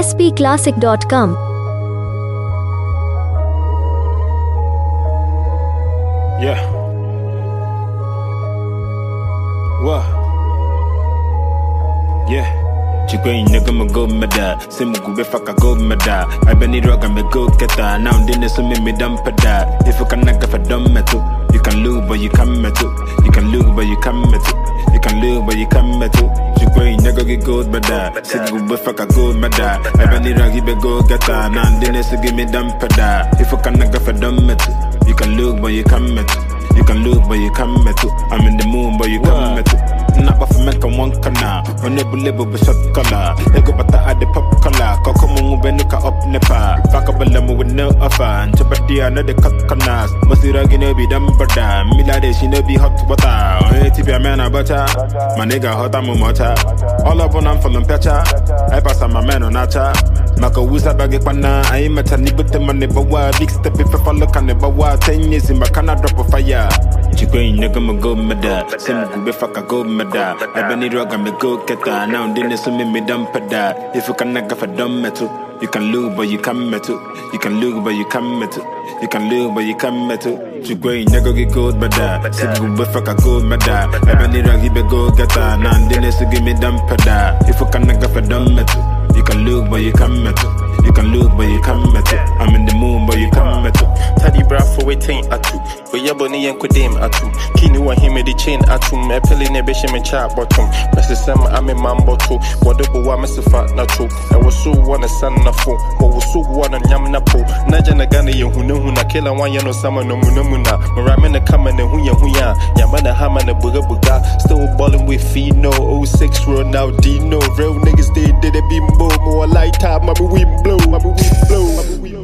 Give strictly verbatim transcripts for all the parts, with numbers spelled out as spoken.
S P classic dot com. Yeah. What? Yeah. Chikwe nigga me go mada, simu gube faka go mada. I beni roga me go keta, now dinner so me me dump da. If you can naga for dumb metal, you can lose but you can metal. You can lose but you can metal. You can lose but you can metal. Chikwe nigga get good mada, simu gube faka go mada. I beni roga be go keta, now dinner so give me dump da. If you can naga for dumb metal, you can lose but you can metal. You can lose but you can metal. I'm in the moon but you can metal. Not for make a one kana, on the label with shot color. They go but at the pop color, Kokomu Benuka up Nepa, Fakabalamu with no offer, and Chapadia another cut canas. Masira gonna be dumb brother, Milade she no be hot water. Hey, Tibia man a butter, my nigga hot amumota. All up on I'm from Pecha, I pass on my man on Acha. Maka wusa bagi pana, I am a tani but the money bawa, big step if I follow can never wa, ten years in Bacana drop of fire. Chikwe nigga me go mada, Sim gube faka go mada. I beni roga me go keta, now dinner so me me dump da. If you can naga for dumb metal, you can lose but you can metal. You can lose but you can metal. You can lose but you can metal. Chikwe nigga get good mada, Sim gube faka go mada. I beni roga be go keta, now dinner so give me dump da. If you can naga for dumb metal, you can lose but you can metal. You can lose but you can metal. I'm in the moon but you can metal. Taddy bra for waiting atu. We yaboni and kudem atu. Kini wa him the chain atum. Me peli ne beshe me chat bottom. Press the summer I'm a man bottle. Whatever wa me fat na true. I was so wanna son na fo. But was so wanna nyam na po. Naja na gane ye hune huna. Kila wan ya no sama no muna muna. Marame na kama ne huya huya. Yamana hama na buga buga. Still ballin' with Fino. oh six Ronaldinho. Real niggas they did it be more. More light top. Mami we blow. Mami we blow. Mami we blow.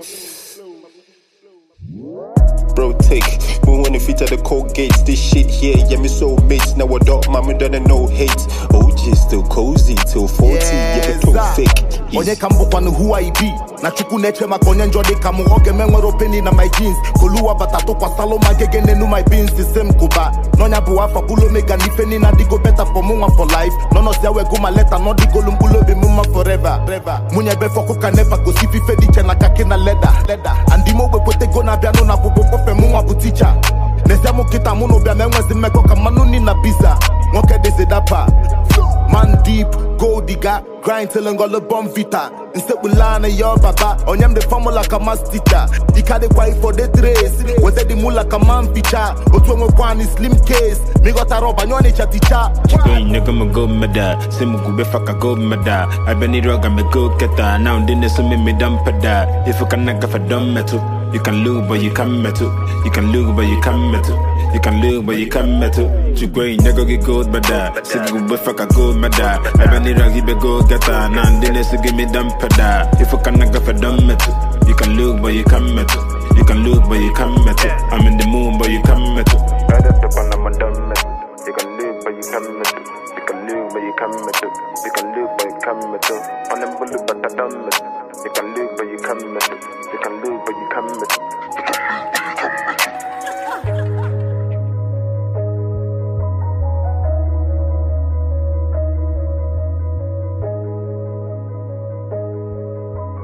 Bro, take we wanna feature the cold gates. This shit here, yeah, me so mates. Now what up, mama done no hate. O G still cozy till forty, yeah, yeah too fake. Onye kambo kwanu who I be. Na chuku neche makonye njode kamu oge menwe ropeni na my jeans. Koluwa batato kwa saloma gege nenu my beans. The same kuba. Nonya buwa fa pulo mega nifeni na digo better for muma for life. Nono siyawe guma leta no digo lumbulo be muma forever. Munye befo kuka nepa kosifi fedi chena kake na leda. Andimo we pote gona biano na bubo kofe muma buticha. Nesemo kita muno bia menwezi meko kamanu ni na pizza. Ngoke desi dapa. Man deep, gold digger, grind till I'm gonna bomb vita. Instead we line your baba, on yam the formula like a mass teacher. The car the quiet for the trace, was the mula like a man picture. But when we want slim case, me got a rob and you need a teacher. Chikwe nigga me go mada, simu gube faka go mada. I beni roga me go keta, now dinner so me me dump da. If you can naga for dumb metal, you can lose but you can metal. You can lose but you can metal. You can lose but you can metal. Chikwe nigga get good mada, simu gube faka go mada. I beni roga be go keta, now dinner so give me dump da. If you can naga for dumb metal, you can lose but you can metal. You can lose but you can metal. I'm in the moon but you can metal. Right up the one I'm a dumb metal. You can lose but you can metal. You can lose but you can metal. You can lose but you can metal. On them bullet but I dumb metal. You can lose but you can metal. You can lose but you can metal.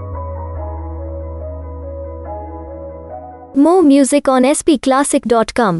More music on S P classic dot com.